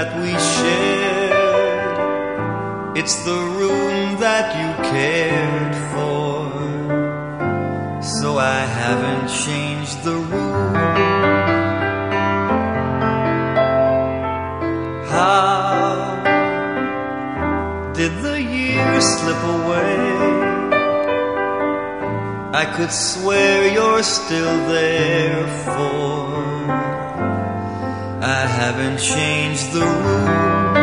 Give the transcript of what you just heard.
that we shared. It's the room that you cared for, so I haven't changed the room. How did the years slip away? I could swear you're still there, for I haven't changed the room.